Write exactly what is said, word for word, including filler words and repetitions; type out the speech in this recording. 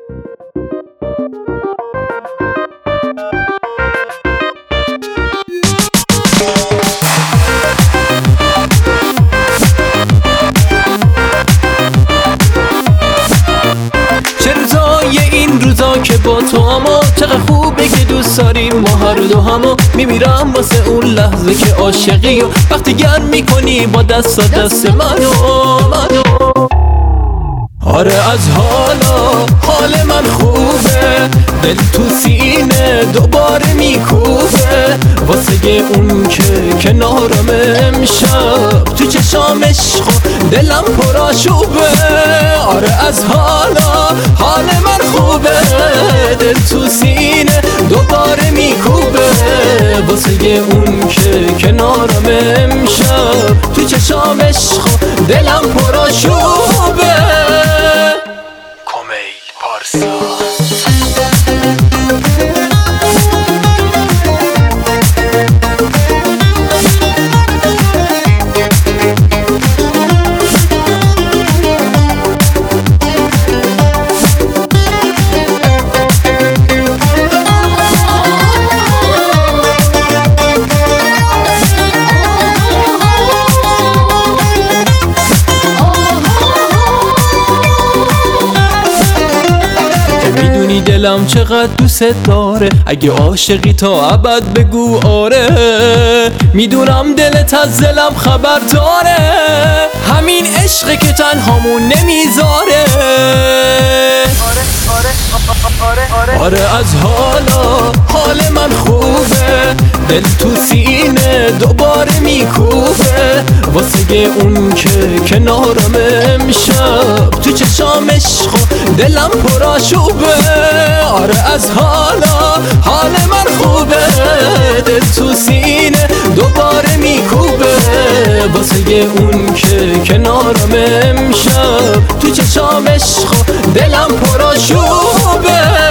که با تو اما چقدر خوبه که دوست داریم ما هر دو همو میمیرم واسه اون لحظه که عاشقی و وقتی گرم میکنی با دست دست منو منو آره از حالا حال من خوبه، دل تو سینه دوباره میکوبه واسه اون که کنارم امشب تو چشام عشق و دلم پرآشوبه. آره از حالا حال من خوبه، دل تو سینه دوباره میکوبه واسه اون که کنارم امشب تو چشام عشق و دلم پرآشوبه. کمیل پارسا دلم چقدر دوست داره، اگه عاشقی تا ابد بگو آره. میدونم دلت از دلم خبر داره، همین عشقه که تنهامون نمیذاره. آره آره آره آره آره از حالا حال من خوبه، دل تو سینه دوباره میکوبه واسه اون که کنارم امشب تو چشام عشق و دلم پرآشوبه. آره از حالا حال من خوبه، دل تو سینه دوباره میکوبه واسه اون که کنارم امشب تو چشام عشق و دلم پرآشوبه.